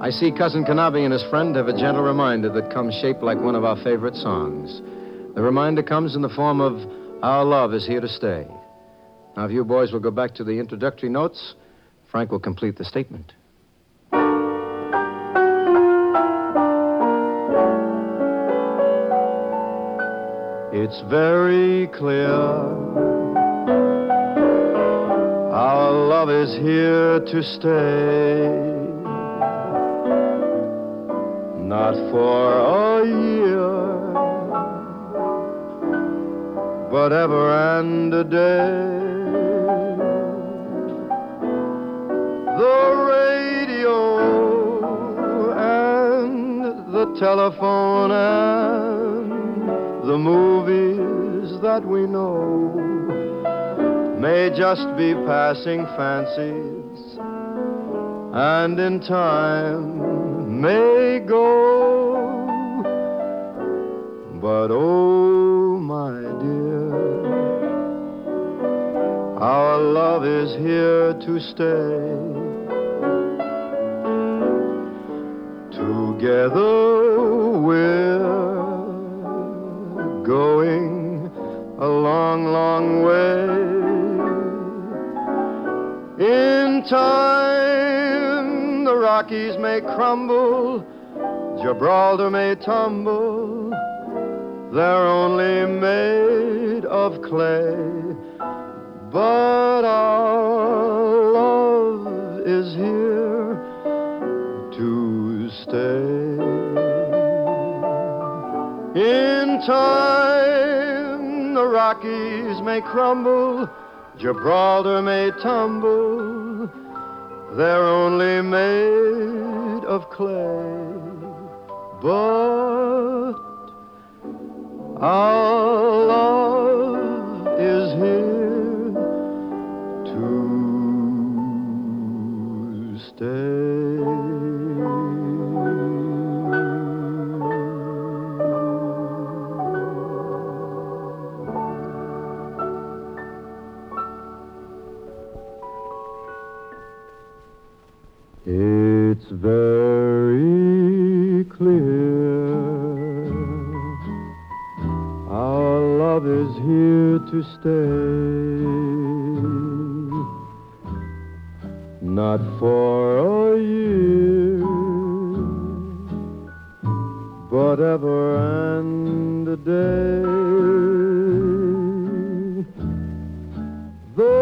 I see Cousin Kanabi and his friend have a gentle reminder that comes shaped like one of our favorite songs. The reminder comes in the form of Our Love Is Here to Stay. Now, if you boys will go back to the introductory notes, Frank will complete the statement. It's very clear our love is here to stay. Not for a year, but ever and a day. The radio and the telephone and the movies that we know may just be passing fancies, and in time may go. But oh, my dear, our love is here to stay. Together we're going a long, long way. In time, the Rockies may crumble, Gibraltar may tumble. They're only made of clay, but our love is here to stay. In time, the Rockies may crumble, Gibraltar may tumble. They're only made of clay, but our love is here to stay. It's very clear our love is here to stay. Not for a year, but ever and a day. The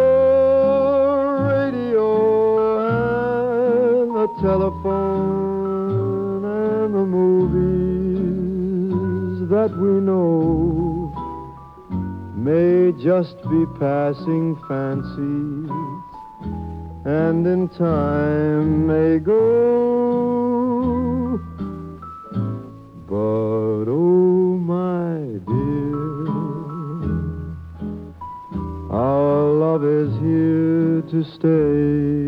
radio and the telephone and the movies that we know may just be passing fancies, and in time may go. But oh, my dear, our love is here to stay.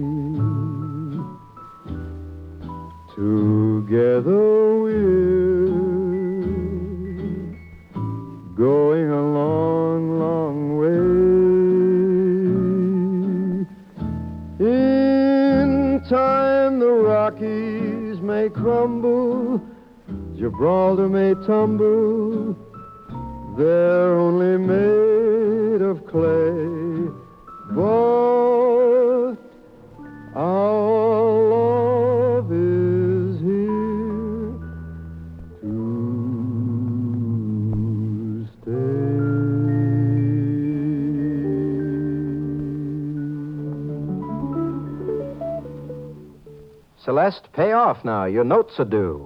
Together we're going a long, long way. In time, the Rockies may crumble, Gibraltar may tumble. They're only made of clay, but our love is here to stay. Celeste, pay off now. Your notes are due.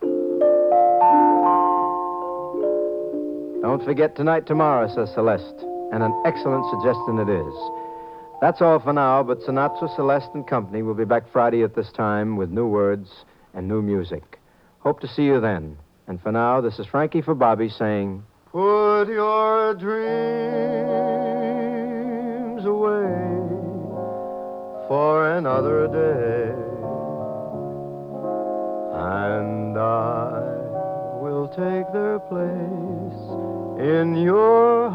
Don't forget tonight, tomorrow, says Celeste. And an excellent suggestion it is. That's all for now, but Sinatra, Celeste, and company will be back Friday at this time with new words and new music. Hope to see you then. And for now, this is Frankie for Bobby saying, put your dreams away for another day, and I will take their place in your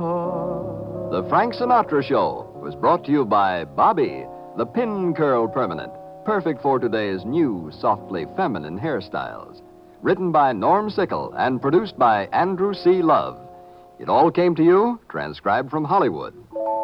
heart. The Frank Sinatra Show was brought to you by Bobby, the Pin Curl Permanent, perfect for today's new, softly feminine hairstyles. Written by Norm Sickle and produced by Andrew C. Love. It all came to you, transcribed from Hollywood.